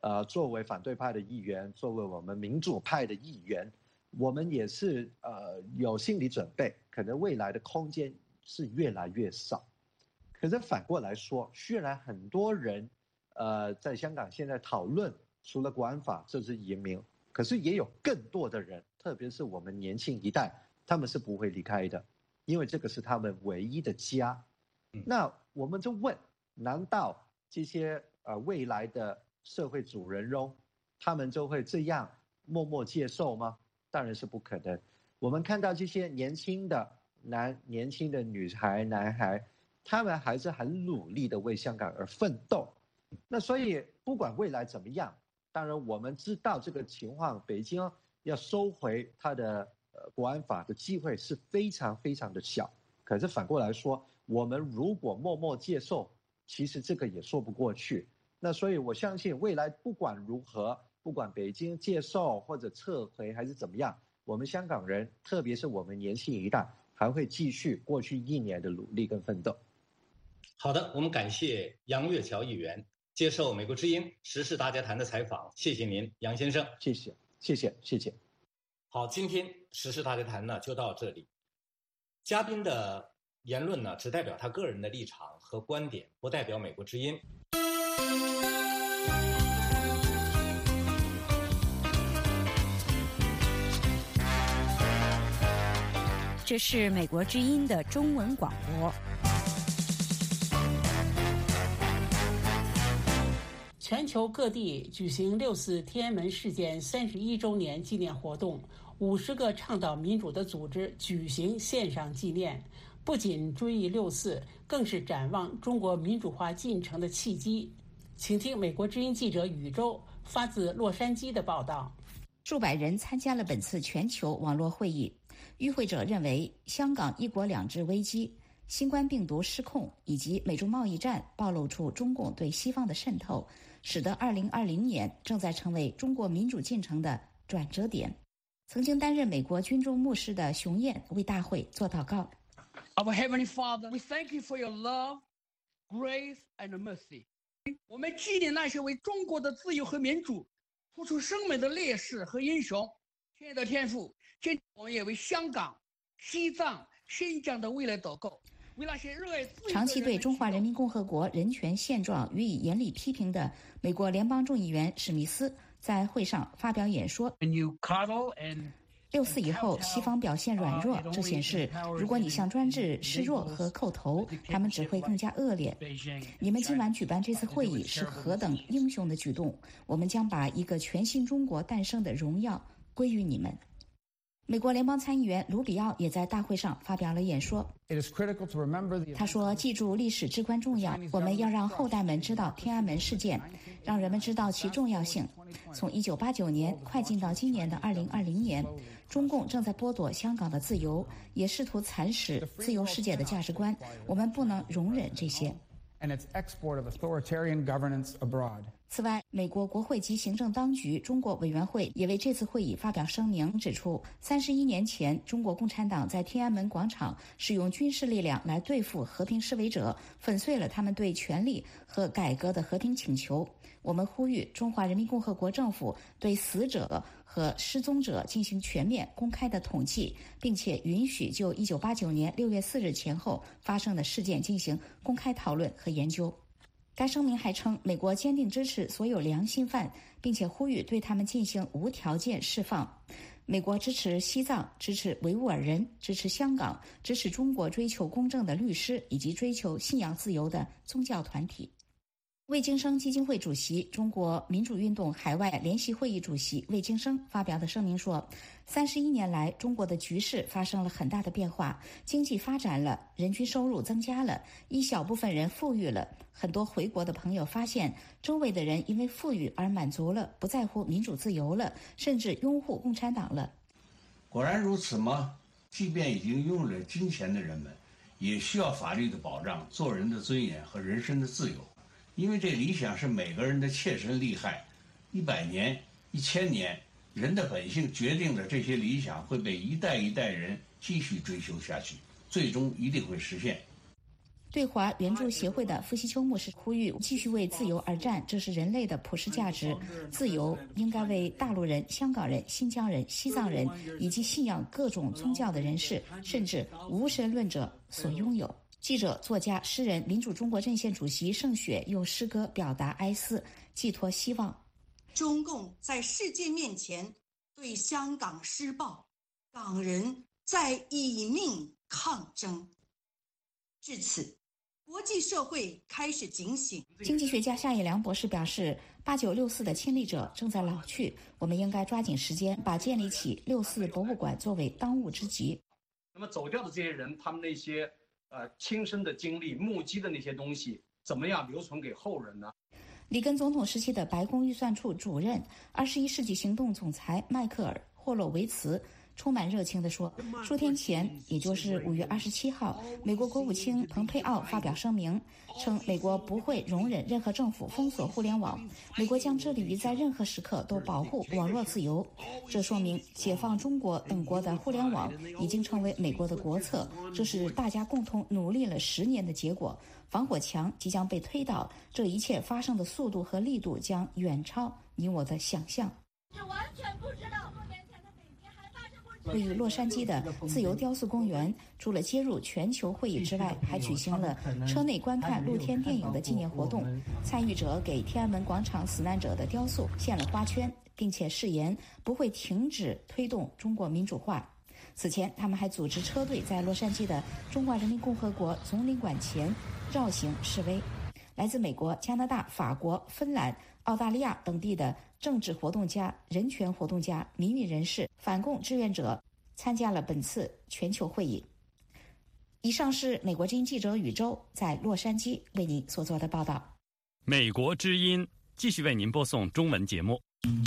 呃，作为反对派的议员，作为我们民主派的议员，我们也是呃有心理准备，可能未来的空间是越来越少。可是反过来说，虽然很多人呃在香港现在讨论除了国安法这是移民，可是也有更多的人，特别是我们年轻一代，他们是不会离开的，因为这个是他们唯一的家。那我们就问，难道这些呃未来的社会主人翁，他们就会这样默默接受吗？当然是不可能。我们看到这些年轻的男、年轻的女孩、男孩，他们还是很努力的为香港而奋斗。那所以不管未来怎么样，当然我们知道这个情况，北京要收回它的呃国安法的机会是非常非常的小。可是反过来说，我们如果默默接受，其实这个也说不过去。那所以我相信未来不管如何，不管北京接受或者撤回还是怎么样，我们香港人，特别是我们年轻一代，还会继续过去一年的努力跟奋斗。 好的，我们感谢杨岳桥议员接受美国之音时事大家谈的采访，谢谢您，杨先生。 谢谢，谢谢，谢谢。 好，今天时事大家谈呢就到这里。嘉宾的言论呢只代表他个人的立场和观点，不代表美国之音。 这是美国之音的中文广播。 全球各地举行六四天安门事件三十一周年纪念活动，五十个倡导民主的组织举行线上纪念，不仅追忆六四，更是展望中国民主化进程的契机。请听美国之音记者宇宙发自洛杉矶的报道。 数百人参加了本次全球网络会议。与会者认为，香港一国两制危机、新冠病毒失控以及美中贸易战暴露出中共对西方的渗透，使得二零二零年正在成为中国民主进程的转折点。曾经担任美国军中牧师的熊燕为大会做祷告。 Our Heavenly Father, we thank you for your love, grace, and mercy. 我们纪念那些为中国的自由和民主付出生命的烈士和英雄。亲爱的天父，今天我们也为香港、西藏、新疆的未来祷告。为那些热爱自由的长期对中华人民共和国人权现状予以严厉批评的美国联邦众议员史密斯在会上发表演说。六四以后，西方表现软弱，这显示如果你向专制示弱和叩头，他们只会更加恶劣。你们今晚举办这次会议是何等英雄的举动！我们将把一个全新中国诞生的荣耀归于你们。美国联邦参议员卢比奥也在大会上发表了演说。他说，记住历史至关重要，我们要让后代们知道天安门事件，让人们知道其重要性。从一九八九年快进到今年的二零二零年，中共正在剥夺香港的自由，也试图蚕食自由世界的价值观，我们不能容忍这些。此外，美国国会及行政当局中国委员会也为这次会议发表声明，指出三十一年前中国共产党在天安门广场使用军事力量来对付和平示威者，粉碎了他们对权力和改革的和平请求。我们呼吁中华人民共和国政府对死者和失踪者进行全面公开的统计，并且允许就一九八九年六月四日前后发生的事件进行公开讨论和研究。该声明还称，美国坚定支持所有良心犯，并且呼吁对他们进行无条件释放。美国支持西藏，支持维吾尔人，支持香港，支持中国追求公正的律师以及追求信仰自由的宗教团体。魏京生基金会主席、中国民主运动海外联席会议主席魏京生发表的声明说，三十一年来，中国的局势发生了很大的变化，经济发展了，人均收入增加了，一小部分人富裕了。很多回国的朋友发现，周围的人因为富裕而满足了，不在乎民主自由了，甚至拥护共产党了。 果然如此吗？即便已经拥有了金钱的人们，也需要法律的保障、做人的尊严和人身的自由。因为这理想是每个人的切身利害，一百年、一千年，人的本性决定了这些理想会被一代一代人继续追求下去，最终一定会实现。 对华援助协会的傅西秋牧师呼吁继续为自由而战，这是人类的普世价值。自由应该为大陆人、香港人、新疆人、西藏人以及信仰各种宗教的人士，甚至无神论者所拥有。记者、作家、诗人、民主中国阵线主席盛雪用诗歌表达哀思，寄托希望。 中共在世界面前对香港施暴，港人在以命抗争。至此，国际社会开始警醒。 经济学家夏以良博士表示，八九六四的亲历者正在老去，我们应该抓紧时间，把建立起六四博物馆作为当务之急。 那么走掉的这些人，他们那些呃亲身的经历、目击的那些东西，怎么样留存给后人呢？ 里根总统时期的白宫预算处主任、二十一世纪行动总裁迈克尔·霍洛维茨充满热情地说，数天前，也就是五月二十七号，美国国务卿蓬佩奥发表声明，称美国不会容忍任何政府封锁互联网，美国将致力于在任何时刻都保护网络自由。这说明解放中国等国的互联网已经成为美国的国策，这是大家共同努力了十年的结果。防火墙即将被推倒，这一切发生的速度和力度将远超你我的想象。 是完全不知道位于洛杉矶的自由雕塑公园，除了接入全球会议之外，还举行了车内观看露天电影的纪念活动。参与者给天安门广场死难者的雕塑献了花圈，并且誓言不会停止推动中国民主化。此前，他们还组织车队在洛杉矶的中华人民共和国总领馆前绕行示威。来自美国、加拿大、法国、芬兰、澳大利亚等地的政治活动家、人权活动家、民运人士、反共志愿者参加了本次全球会议。以上是美国之音记者宇宙在洛杉矶为您所做的报道。 美国之音继续为您播送中文节目。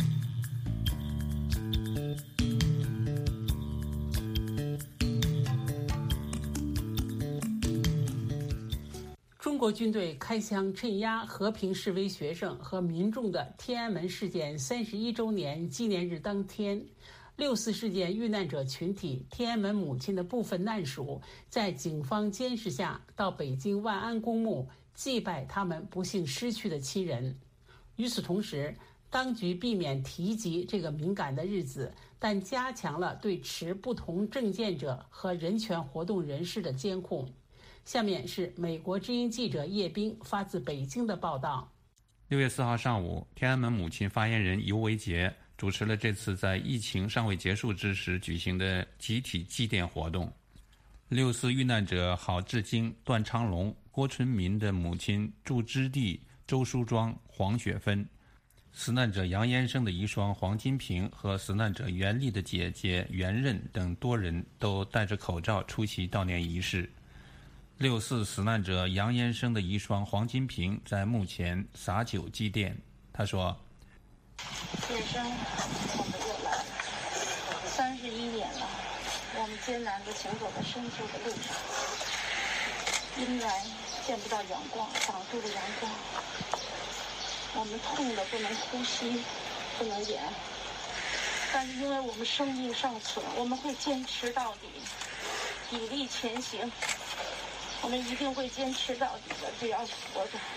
中国军队开枪镇压和平示威学生和民众的天安门事件三十一周年纪念日当天，六四事件遇难者群体天安门母亲的部分难属在警方监视下到北京万安公墓祭拜他们不幸失去的亲人。与此同时，当局避免提及这个敏感的日子，但加强了对持不同政见者和人权活动人士的监控。下面是美国之音记者叶冰发自北京的报道。 六月四号上午，天安门母亲发言人尤维洁主持了这次在疫情尚未结束之时举行的集体祭奠活动。六四遇难者郝志京、段昌龙、郭春民的母亲祝之娣、周淑庄、黄雪芬，死难者杨延生的遗孀黄金平和死难者袁丽的姐姐袁任等多人都戴着口罩出席悼念仪式。六四死难者杨延生的遗孀黄金平在墓前洒酒祭奠。他说：“ 谢生，我们又来了，三十一年了，我们艰难地行走在深秋的路上，阴霾见不到阳光，挡住了阳光，我们痛得不能呼吸，不能言，但是因为我们生命尚存，我们会坚持到底，砥砺前行。”我们一定会坚持到底的，只要活着。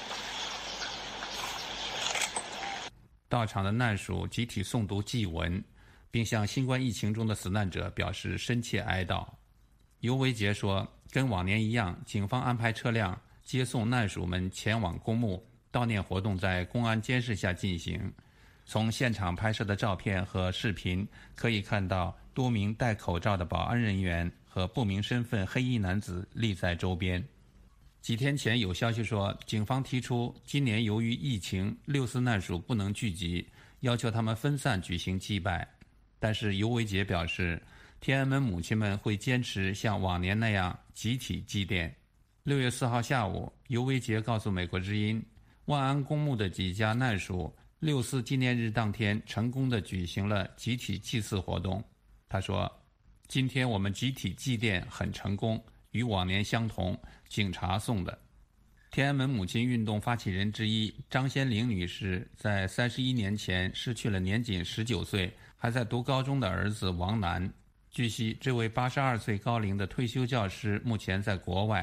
到场的难属集体诵读祭文，并向新冠疫情中的死难者表示深切哀悼。尤维洁说，跟往年一样，警方安排车辆接送难属们前往公墓，悼念活动在公安监视下进行。从现场拍摄的照片和视频可以看到，多名戴口罩的保安人员和不明身份黑衣男子立在周边。几天前有消息说，警方提出今年由于疫情，六四难属不能聚集，要求他们分散举行祭拜。但是尤维洁表示，天安门母亲们会坚持像往年那样集体祭奠。六月四号下午，尤维洁告诉美国之音，万安公墓的几家难属六四纪念日当天成功地举行了集体祭祀活动。他说，今天我们集体祭奠很成功，与往年相同，警察送的。天安门母亲运动发起人之一张先玲女士在三十一年前失去了年仅十九岁还在读高中的儿子王楠。据悉，这位八十二岁高龄的退休教师目前在国外，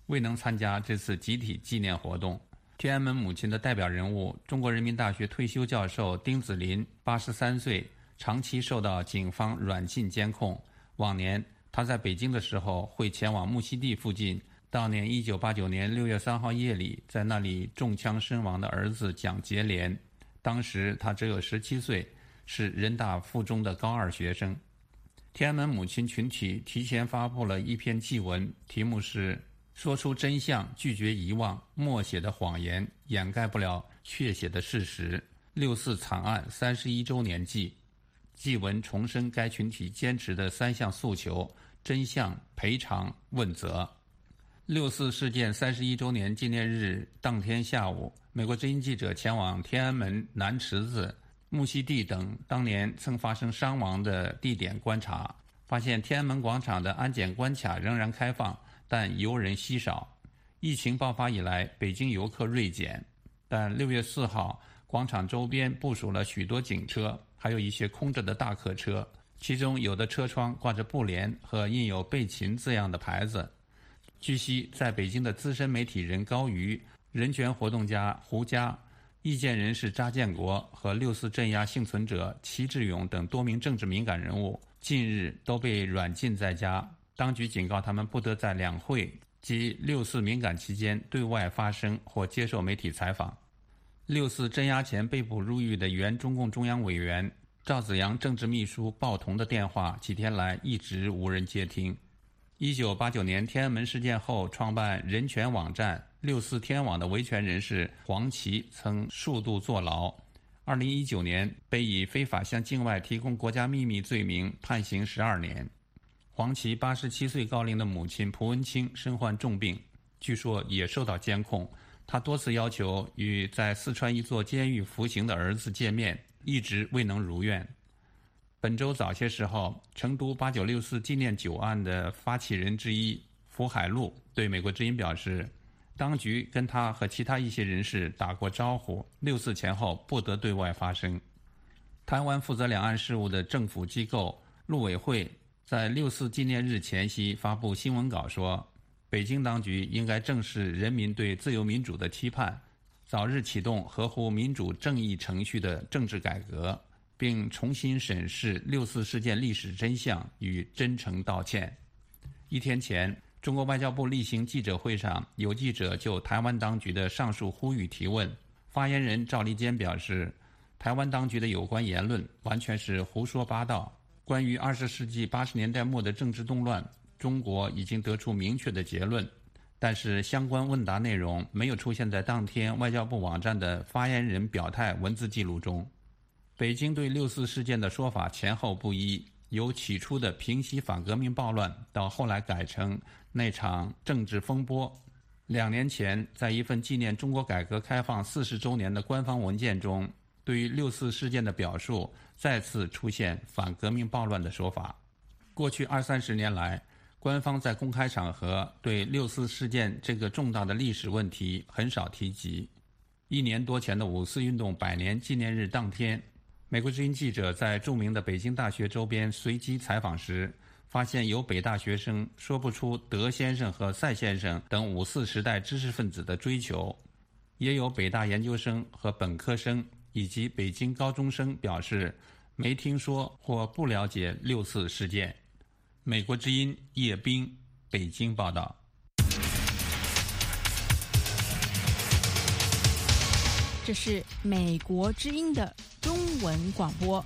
未能参加这次集体纪念活动。天安门母亲的代表人物，中国人民大学退休教授丁子霖，八十三岁，长期受到警方软禁监控。往年他在北京的时候会前往木樨地附近悼念一九八九年六月三号夜里在那里中枪身亡的儿子蒋捷莲。当时他只有十七岁，是人大附中的高二学生。天安门母亲群体提前发布了一篇祭文，题目是说出真相，拒绝遗忘，默写的谎言掩盖不了确写的事实。六四惨案三十一周年祭。祭文重申该群体坚持的三项诉求：真相、赔偿、问责。六四事件三十一周年纪念日当天下午，美国之音记者前往天安门、南池子、木樨地等当年曾发生伤亡的地点观察，发现天安门广场的安检关卡仍然开放，但游人稀少。疫情爆发以来，北京游客锐减，但六月四号，广场周边部署了许多警车，还有一些空着的大客车，其中有的车窗挂着布帘和印有备勤字样的牌子。据悉，在北京的资深媒体人高瑜、人权活动家胡佳、意见人士查建国和六四镇压幸存者齐志勇等多名政治敏感人物近日都被软禁在家，当局警告他们不得在两会及六四敏感期间对外发声或接受媒体采访。六四镇压前被捕入狱的原中共中央委员赵紫阳政治秘书鲍同的电话几天来一直无人接听。一九八九年天安门事件后创办人权网站六四天网的维权人士黄琦曾数度坐牢，二零一九年被以非法向境外提供国家秘密罪名判刑十二年。黄琦八十七岁高龄的母亲蒲文清身患重病，据说也受到监控。他多次要求与在四川一座监狱服刑的儿子见面，一直未能如愿。本周早些时候，成都八九六四纪念酒案的发起人之一福海路对美国之音表示，当局跟他和其他一些人士打过招呼，六四前后不得对外发声。台湾负责两岸事务的政府机构陆委会在六四纪念日前夕发布新闻稿说，北京当局应该正视人民对自由民主的期盼，早日启动合乎民主正义程序的政治改革，并重新审视六四事件历史真相与真诚道歉。一天前，中国外交部例行记者会上，有记者就台湾当局的上述呼吁提问，发言人赵立坚表示，台湾当局的有关言论完全是胡说八道。关于二十世纪八十年代末的政治动乱，中国已经得出明确的结论，但是相关问答内容没有出现在当天外交部网站的发言人表态文字记录中。北京对六四事件的说法前后不一，由起初的平息反革命暴乱，到后来改成那场政治风波。两年前，在一份纪念中国改革开放四十周年的官方文件中，对于六四事件的表述再次出现反革命暴乱的说法。过去二三十年来，官方在公开场合对六四事件这个重大的历史问题很少提及。一年多前的五四运动百年纪念日当天，美国之音记者在著名的北京大学周边随机采访时，发现有北大学生说不出德先生和赛先生等五四时代知识分子的追求，也有北大研究生和本科生以及北京高中生表示没听说或不了解六四事件。美国之音叶冰，北京报道。 这是美国之音的中文广播。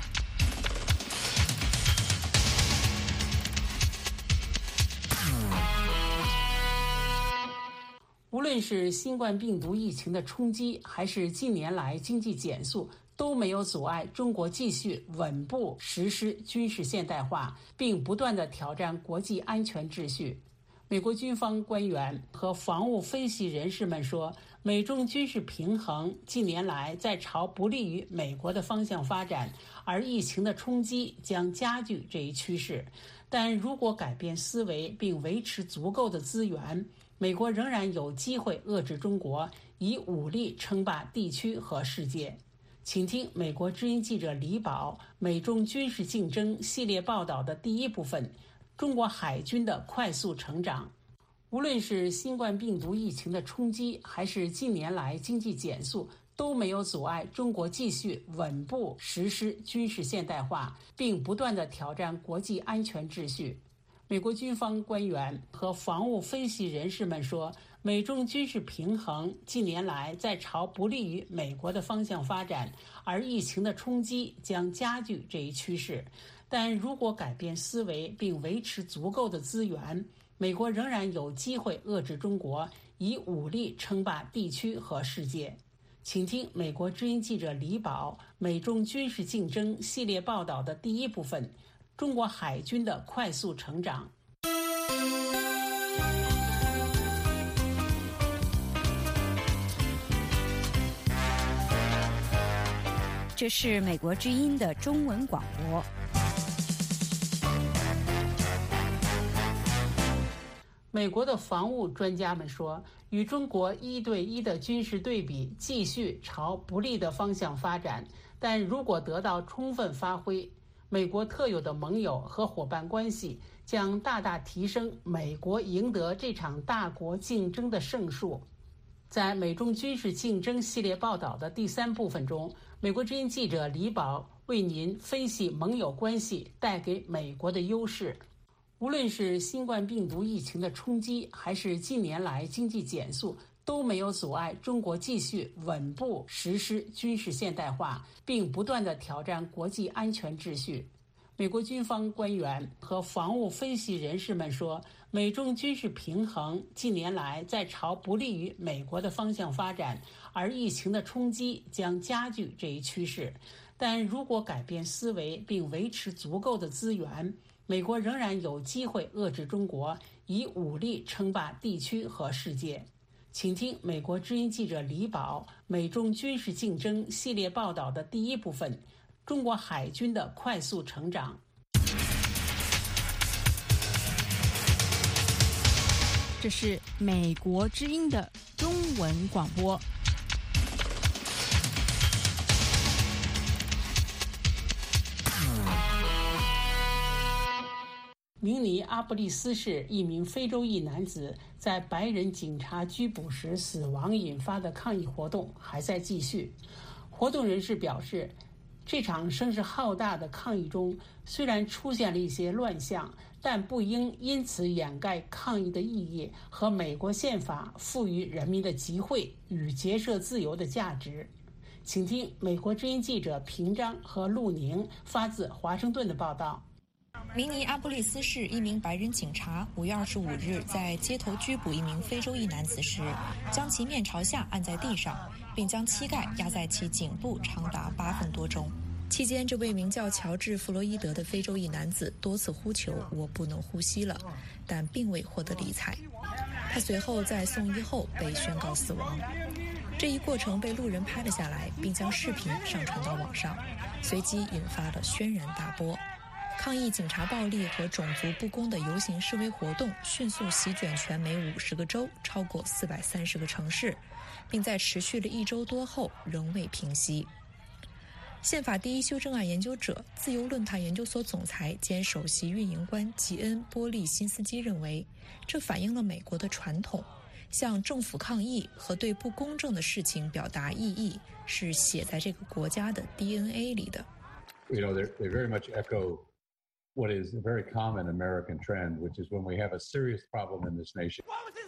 无论是新冠病毒疫情的冲击，还是近年来经济减速，都没有阻碍中国继续稳步实施军事现代化，并不断地挑战国际安全秩序。美国军方官员和防务分析人士们说，美中军事平衡近年来在朝不利于美国的方向发展，而疫情的冲击将加剧这一趋势。但如果改变思维并维持足够的资源，美国仍然有机会遏制中国，以武力称霸地区和世界。请听美国之音记者李宝美中军事竞争系列报道的第一部分：中国海军的快速成长。无无论是新冠病毒疫情的冲击，还是近年来经济减速，都没有阻碍中国继续稳步实施军事现代化，并不断地挑战国际安全秩序。美国军方官员和防务分析人士们说，美中军事平衡近年来在朝不利于美国的方向发展，而疫情的冲击将加剧这一趋势。但如果改变思维并维持足够的资源，美国仍然有机会遏制中国，以武力称霸地区和世界。请听美国之音记者李宝美中军事竞争系列报道的第一部分：中国海军的快速成长。 这是美国之音的中文广播。 美国的防务专家们说，与中国一对一的军事对比继续朝不利的方向发展，但如果得到充分发挥，美国特有的盟友和伙伴关系将大大提升美国赢得这场大国竞争的胜数。在美中军事竞争系列报道的第三部分中，美国之音记者李宝为您分析盟友关系带给美国的优势。无论是新冠病毒疫情的冲击，还是近年来经济减速，都没有阻碍中国继续稳步实施军事现代化，并不断地挑战国际安全秩序。美国军方官员和防务分析人士们说，美中军事平衡近年来在朝不利于美国的方向发展，而疫情的冲击将加剧这一趋势。但如果改变思维并维持足够的资源，美国仍然有机会遏制中国，以武力称霸地区和世界。请听美国之音记者李宝美中军事竞争系列报道的第一部分：中国海军的快速成长。 这是美国之音的中文广播。 明尼阿布利斯市一名非洲裔男子在白人警察拘捕时死亡引发的抗议活动还在继续。活动人士表示，这场声势浩大的抗议中虽然出现了一些乱象，但不应因此掩盖抗议的意义和美国宪法赋予人民的集会与结社自由的价值。请听美国之音记者平章和陆宁发自华盛顿的报道。 明尼阿布利斯市一名白人警察五月二十五日在街头拘捕一名非洲裔男子时，将其面朝下按在地上，并将膝盖压在其颈部长达八分多钟。期间，这位名叫乔治·弗洛伊德的非洲裔男子多次呼求“我不能呼吸了”，但并未获得理睬。他随后在送医后被宣告死亡。这一过程被路人拍了下来，并将视频上传到网上，随即引发了轩然大波。抗议警察暴力和种族不公的游行示威活动迅速席卷全美五十个州，超过四百三十个城市，并在持续了一周多后仍未平息。宪法第一修正案研究者、自由论坛研究所总裁兼首席运营官吉恩·波利辛斯基认为，这反映了美国的传统，向政府抗议和对不公正的事情表达异议是写在这个国家的 D N A 里的。 You know, they they very much echo what is a very common American trend, which is when we have a serious problem in this nation.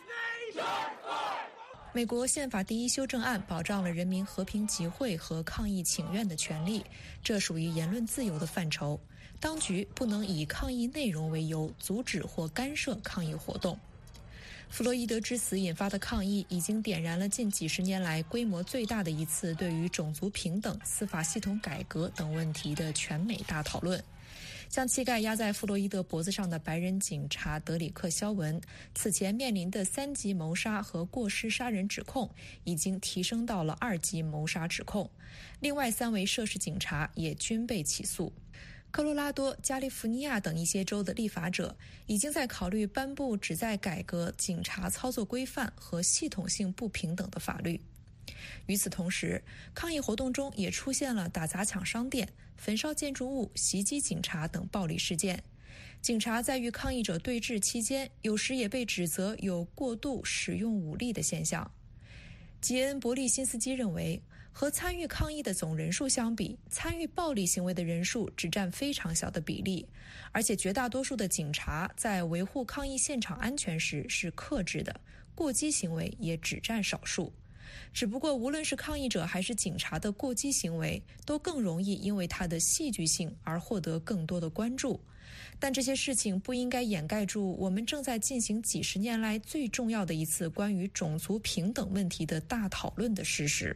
美国宪法第一修正案保障了人民和平集会和抗议请愿的权利，这属于言论自由的范畴。当局不能以抗议内容为由阻止或干涉抗议活动。弗洛伊德之死引发的抗议已经点燃了近几十年来规模最大的一次对于种族平等、司法系统改革等问题的全美大讨论。将膝盖压在弗洛伊德脖子上的白人警察德里克·肖文，此前面临的三级谋杀和过失杀人指控已经提升到了二级谋杀指控。另外三位涉事警察也均被起诉。科罗拉多、加利福尼亚等一些州的立法者已经在考虑颁布旨在改革警察操作规范和系统性不平等的法律。与此同时，抗议活动中也出现了打砸抢商店、焚烧建筑物、袭击警察等暴力事件。 警察在与抗议者对峙期间，有时也被指责有过度使用武力的现象。吉恩·伯利辛斯基认为，和参与抗议的总人数相比，参与暴力行为的人数只占非常小的比例，而且绝大多数的警察在维护抗议现场安全时是克制的，过激行为也只占少数。只不过无论是抗议者还是警察的过激行为，都更容易因为它的戏剧性而获得更多的关注。但这些事情不应该掩盖住我们正在进行几十年来最重要的一次关于种族平等问题的大讨论的事实。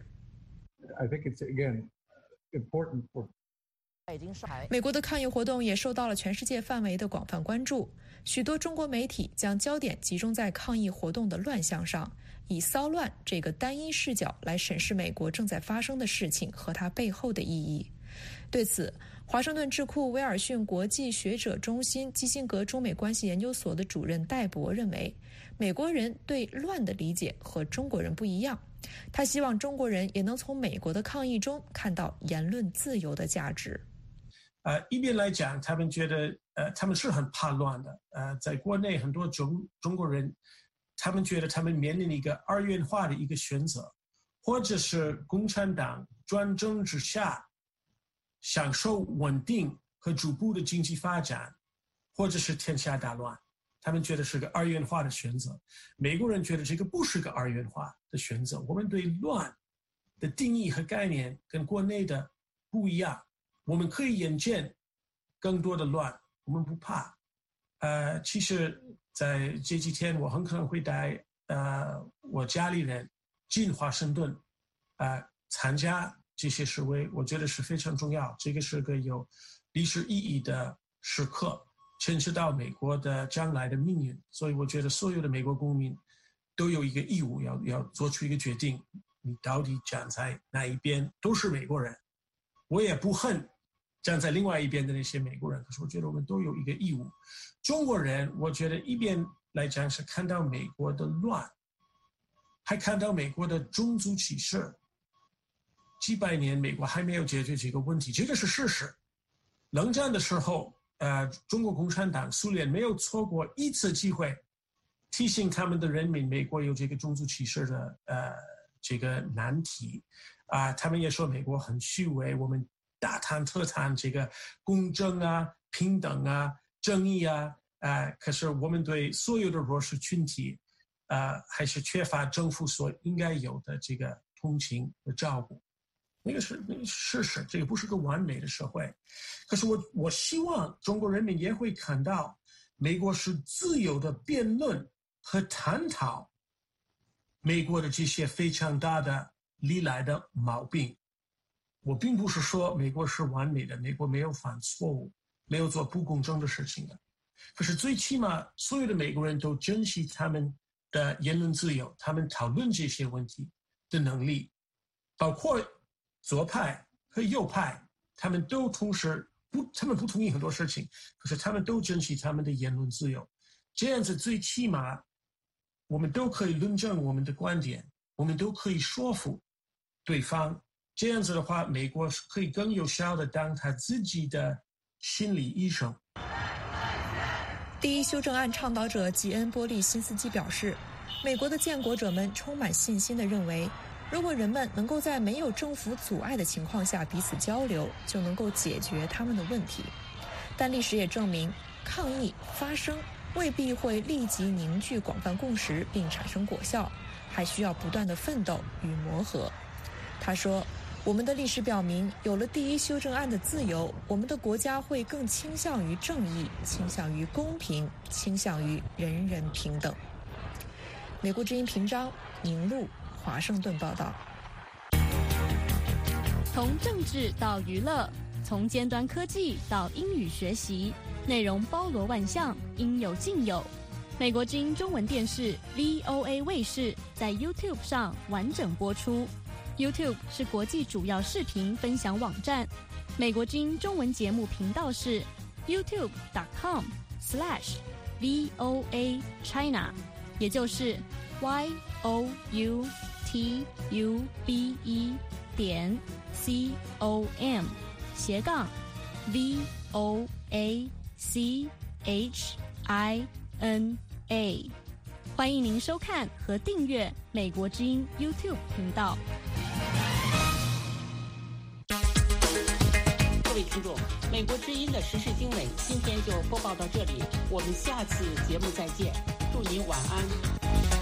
I think it's again important for 美国的抗议活动也受到了全世界范围的广泛关注，许多中国媒体将焦点集中在抗议活动的乱象上，以骚乱这个单一视角来审视美国正在发生的事情和它背后的意义。对此，华盛顿智库威尔逊国际学者中心基辛格中美关系研究所的主任戴博认为，美国人对乱的理解和中国人不一样。他希望中国人也能从美国的抗议中看到言论自由的价值。 呃，一边来讲，他们觉得，呃，他们是很怕乱的。呃，在国内很多中中国人，他们觉得他们面临一个二元化的一个选择，或者是共产党专政之下享受稳定和逐步的经济发展，或者是天下大乱。他们觉得是个二元化的选择。美国人觉得这个不是个二元化的选择。我们对乱的定义和概念跟国内的不一样。我们可以眼见更多的乱，我们不怕。呃，其实在这几天，我很可能会带呃我家里人进华盛顿，呃参加这些示威，我觉得是非常重要。这个是个有历史意义的时刻，牵涉到美国的将来的命运，所以我觉得所有的美国公民都有一个义务要要做出一个决定，你到底站在哪一边？都是美国人，我也不恨站在另外一边的那些美国人，可是我觉得我们都有一个义务。中国人，我觉得一边来讲是看到美国的乱，还看到美国的种族歧视。几百年美国还没有解决这个问题，这个是事实。冷战的时候，呃，中国共产党、苏联没有错过一次机会提醒他们的人民，美国有这个种族歧视的呃这个难题啊、呃。他们也说美国很虚伪，我们大谈特谈这个公正啊、平等啊、正义啊，呃，可是我们对所有的弱势群体，呃，还是缺乏政府所应该有的这个同情和照顾。那个是那个事实，这个不是个完美的社会。可是我我希望中国人民也会看到，美国是自由的辩论和探讨美国的这些非常大的历来的毛病。我并不是说美国是完美的，美国没有犯错误，没有做不公正的事情的。可是最起码所有的美国人都珍惜他们的言论自由，他们讨论这些问题的能力，包括左派和右派，他们都同时不，他们不同意很多事情，可是他们都珍惜他们的言论自由。这样子最起码我们都可以论证我们的观点，我们都可以说服对方。这样子的话，美国可以更有效地当他自己的心理医生。 第一修正案倡导者吉恩·波利辛斯基表示，美国的建国者们充满信心地认为，如果人们能够在没有政府阻碍的情况下彼此交流，就能够解决他们的问题。但历史也证明，抗议发生未必会立即凝聚广泛共识并产生果效，还需要不断的奋斗与磨合。他说，我们的历史表明，有了第一修正案的自由，我们的国家会更倾向于正义，倾向于公平，倾向于人人平等。美国之音频章，宁路，华盛顿报道。 从政治到娱乐，从尖端科技到英语学习，内容包罗万象，应有尽有。美国之音中文电视 V O A 卫视在 YouTube 上完整播出。YouTube 是国际主要视频分享网站，美国之音中文节目频道是 youtube dot com slash V O A China， 也就是 Y O U T U B E 点 C O M 斜杠 V O A C H I N A。欢迎您收看和订阅美国之音 YouTube 频道。 各位听众，美国之音的时事经纬今天就播报到这里，我们下次节目再见，祝您晚安。